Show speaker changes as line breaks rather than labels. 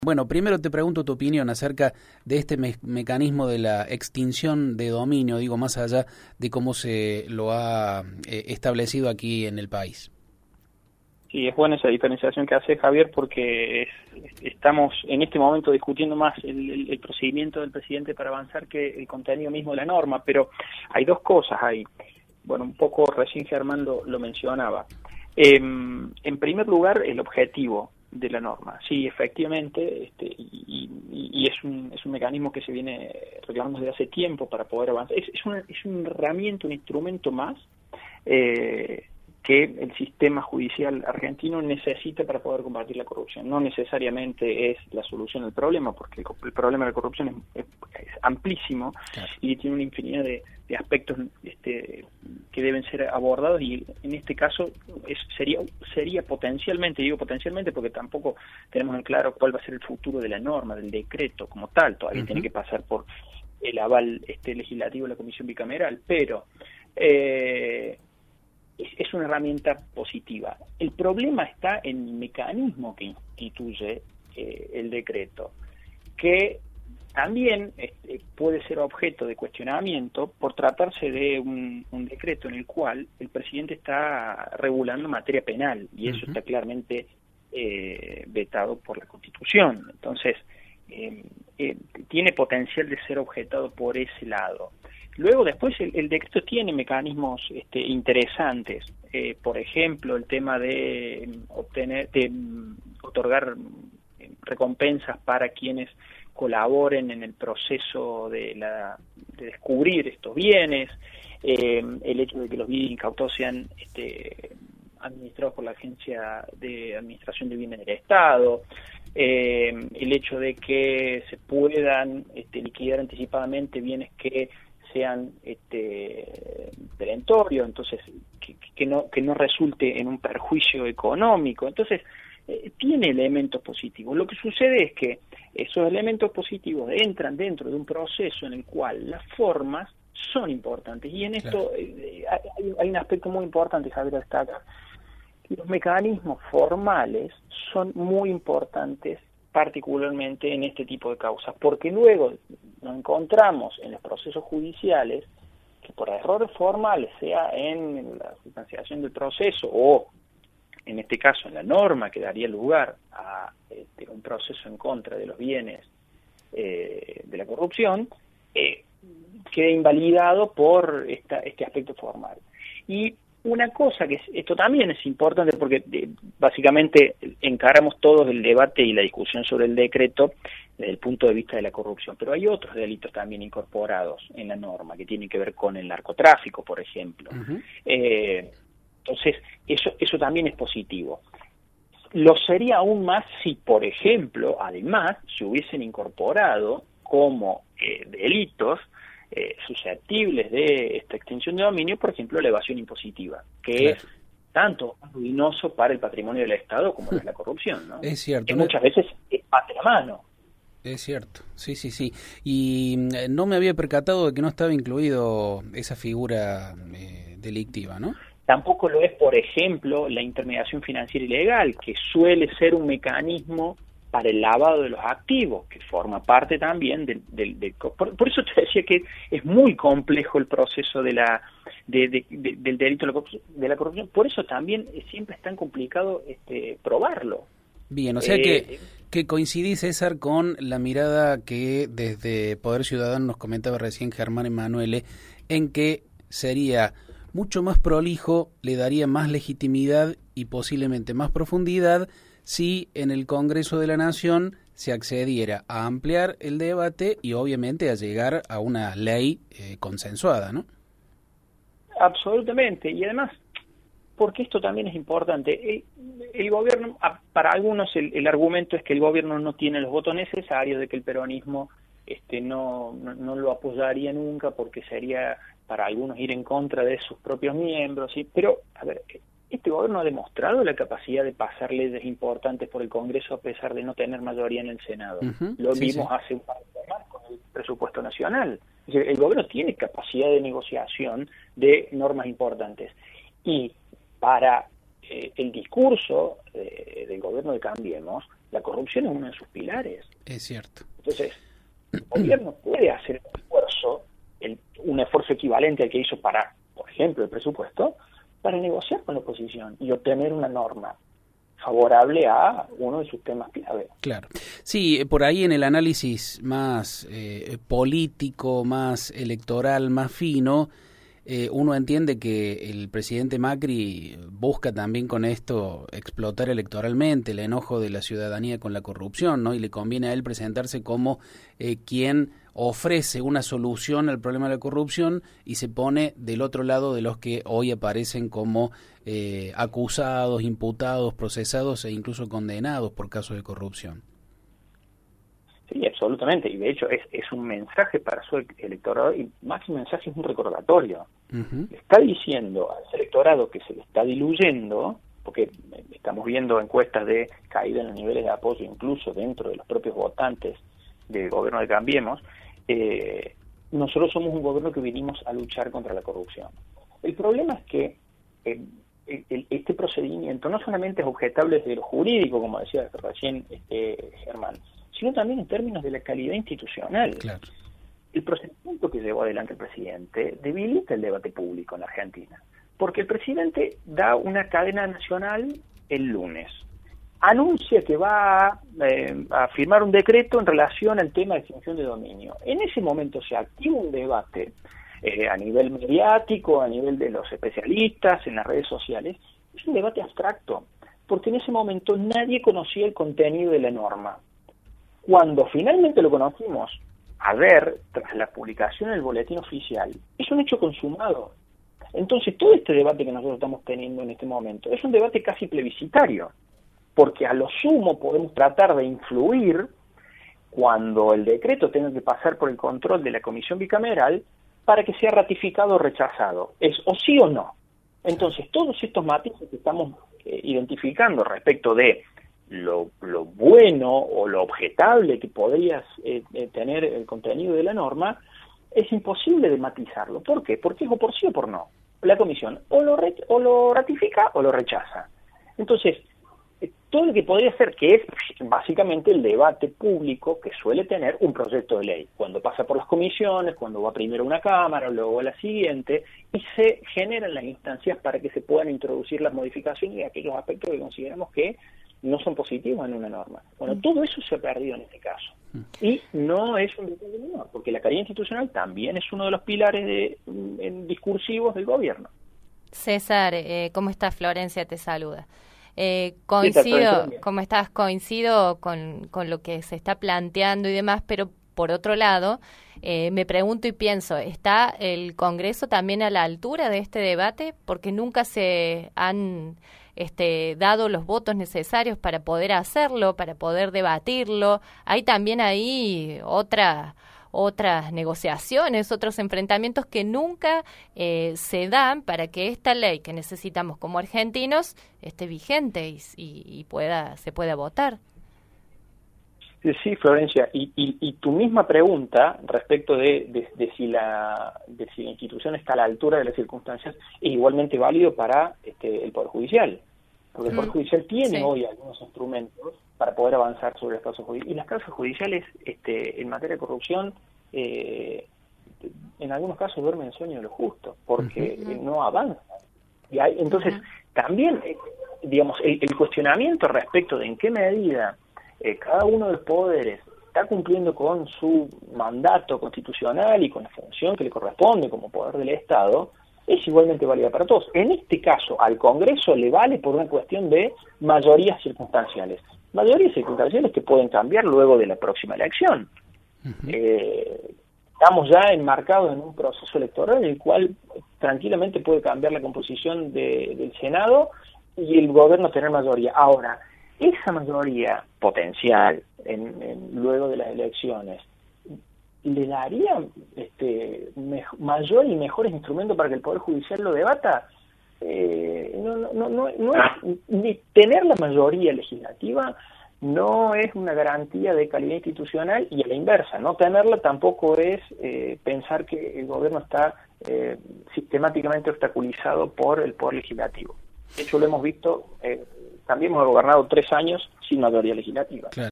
Bueno, primero te pregunto tu opinión acerca de este mecanismo de la extinción de dominio, digo, más allá de cómo se lo ha establecido aquí en el país.
Sí, es buena esa diferenciación que hace Javier, porque estamos en este momento discutiendo más el procedimiento del presidente para avanzar que el contenido mismo de la norma, pero hay dos cosas ahí. Bueno, un poco recién Germán lo mencionaba. En primer lugar, el objetivo de la norma. Sí, efectivamente, y es un mecanismo que se viene reclamando desde hace tiempo para poder avanzar. Es una herramienta, un instrumento más que el sistema judicial argentino necesita para poder combatir la corrupción. No necesariamente es la solución al problema, porque el problema de la corrupción es amplísimo, claro, y tiene una infinidad de aspectos que deben ser abordados, y en este caso sería potencialmente, digo potencialmente porque tampoco tenemos en claro cuál va a ser el futuro de la norma, del decreto como tal. Todavía tiene que pasar por el aval legislativo de la Comisión Bicameral, pero es una herramienta positiva. El problema está en el mecanismo que instituye el decreto, que también puede ser objeto de cuestionamiento por tratarse de un decreto en el cual el presidente está regulando materia penal, y eso está claramente vetado por la Constitución. Entonces, tiene potencial de ser objetado por ese lado. Luego, después, el decreto tiene mecanismos interesantes. Por ejemplo, el tema de otorgar recompensas para quienes colaboren en el proceso de descubrir estos bienes, el hecho de que los bienes incautados sean administrados por la Agencia de Administración de Bienes del Estado, el hecho de que se puedan liquidar anticipadamente bienes que sean perentorios, entonces que no resulte en un perjuicio económico. Entonces, tiene elementos positivos. Lo que sucede es que esos elementos positivos entran dentro de un proceso en el cual las formas son importantes, y en esto hay un aspecto muy importante, Javier, destaca. Los mecanismos formales son muy importantes, particularmente en este tipo de causas, porque luego nos encontramos en los procesos judiciales que por errores formales, sea en la sustanciación del proceso o en este caso en la norma que daría lugar a un proceso en contra de los bienes de la corrupción, queda invalidado por este aspecto formal. Y una cosa que esto también es importante, porque básicamente encaramos todos el debate y la discusión sobre el decreto desde el punto de vista de la corrupción, pero hay otros delitos también incorporados en la norma que tienen que ver con el narcotráfico, por ejemplo. Entonces, eso también es positivo. Lo sería aún más si, por ejemplo, además, se hubiesen incorporado como delitos susceptibles de esta extinción de dominio, por ejemplo, la evasión impositiva, que es tanto ruinoso para el patrimonio del Estado como la corrupción, ¿no?
Es cierto.
Que muchas veces es parte de la mano.
Es cierto, sí. Y no me había percatado de que no estaba incluido esa figura delictiva, ¿no?
Tampoco lo es, por ejemplo, la intermediación financiera ilegal, que suele ser un mecanismo para el lavado de los activos, que forma parte también por eso te decía que es muy complejo el proceso del delito de la corrupción. Por eso también siempre es tan complicado probarlo.
Bien, o sea que coincidí, César, con la mirada que desde Poder Ciudadano nos comentaba recién Germán Emanuele, en que sería mucho más prolijo, le daría más legitimidad y posiblemente más profundidad si en el Congreso de la Nación se accediera a ampliar el debate y obviamente a llegar a una ley consensuada, ¿no?
Absolutamente, y además, porque esto también es importante, el gobierno, para algunos el argumento es que el gobierno no tiene los votos necesarios, de que el peronismo no lo apoyaría nunca porque sería para algunos ir en contra de sus propios miembros, ¿sí? Pero, a ver, este gobierno ha demostrado la capacidad de pasar leyes importantes por el Congreso a pesar de no tener mayoría en el Senado. Lo vimos hace un par de semanas con el presupuesto nacional. Es decir, el gobierno tiene capacidad de negociación de normas importantes. Y para el discurso del gobierno de Cambiemos, La corrupción es uno de sus pilares.
Es cierto.
Entonces, el gobierno puede hacer un esfuerzo equivalente al que hizo para, por ejemplo, el presupuesto, para negociar con la oposición y obtener una norma favorable a uno de sus temas clave.
Claro. Sí, por ahí en el análisis más político, más electoral, más fino, uno entiende que el presidente Macri busca también con esto explotar electoralmente el enojo de la ciudadanía con la corrupción, ¿no? Y le conviene a él presentarse como quien ofrece una solución al problema de la corrupción y se pone del otro lado de los que hoy aparecen como acusados, imputados, procesados e incluso condenados por casos de corrupción.
Sí, absolutamente, y de hecho es un mensaje para su electorado, y más que un mensaje es un recordatorio. Le está diciendo al electorado que se le está diluyendo, porque estamos viendo encuestas de caída en los niveles de apoyo incluso dentro de los propios votantes del gobierno de Cambiemos. Nosotros somos un gobierno que vinimos a luchar contra la corrupción. El problema es que este procedimiento no solamente es objetable desde lo jurídico, como decía recién Germán, sino también en términos de la calidad institucional.
Claro.
El procedimiento que llevó adelante el presidente debilita el debate público en la Argentina, porque el presidente da una cadena nacional el lunes, anuncia que va a firmar un decreto en relación al tema de extinción de dominio. En ese momento se activa un debate a nivel mediático, a nivel de los especialistas, en las redes sociales. Es un debate abstracto, porque en ese momento nadie conocía el contenido de la norma. Cuando finalmente lo conocimos, tras la publicación en el boletín oficial, es un hecho consumado. Entonces, todo este debate que nosotros estamos teniendo en este momento es un debate casi plebiscitario, porque a lo sumo podemos tratar de influir cuando el decreto tenga que pasar por el control de la comisión bicameral para que sea ratificado o rechazado. Es o sí o no. Entonces, todos estos matices que estamos identificando respecto de lo bueno o lo objetable que podría tener el contenido de la norma, es imposible de matizarlo. ¿Por qué? Porque es o por sí o por no. La comisión o lo ratifica o lo rechaza. Entonces, todo lo que podría ser, que es básicamente el debate público que suele tener un proyecto de ley, cuando pasa por las comisiones, cuando va primero a una cámara, luego a la siguiente, y se generan las instancias para que se puedan introducir las modificaciones de aquellos aspectos que consideramos que no son positivos en una norma. Bueno, todo eso se ha perdido en este caso. Y no es un detalle menor, porque la calidad institucional también es uno de los pilares discursivos del gobierno.
César, ¿cómo estás? Florencia te saluda. Coincido, ¿cómo estás? Coincido con lo que se está planteando y demás, pero por otro lado, me pregunto y pienso, ¿está el Congreso también a la altura de este debate? Porque nunca se han dado los votos necesarios para poder hacerlo, para poder debatirlo. Hay también ahí otras negociaciones, otros enfrentamientos que nunca se dan para que esta ley que necesitamos como argentinos esté vigente y se pueda votar.
Sí, Florencia, y tu misma pregunta respecto de si la institución está a la altura de las circunstancias es igualmente válido para el Poder Judicial, porque el Poder Judicial tiene hoy algunos instrumentos para poder avanzar sobre las causas judiciales, y las causas judiciales en materia de corrupción en algunos casos duermen el sueño de lo justo, porque no avanzan. Y entonces, también, digamos, el cuestionamiento respecto de en qué medida cada uno de los poderes está cumpliendo con su mandato constitucional y con la función que le corresponde como poder del Estado, es igualmente válida para todos. En este caso, al Congreso le vale por una cuestión de mayorías circunstanciales. Mayorías circunstanciales que pueden cambiar luego de la próxima elección. Estamos ya enmarcados en un proceso electoral en el cual tranquilamente puede cambiar la composición del Senado y el gobierno tener mayoría. Ahora, esa mayoría potencial luego de las elecciones le daría mayor y mejores instrumentos para que el Poder Judicial lo debata. No es, ni tener la mayoría legislativa no es una garantía de calidad institucional, y a la inversa, no tenerla tampoco es pensar que el gobierno está sistemáticamente obstaculizado por el Poder Legislativo. De hecho, lo hemos visto también hemos gobernado 3 años sin mayoría legislativa.
Claro.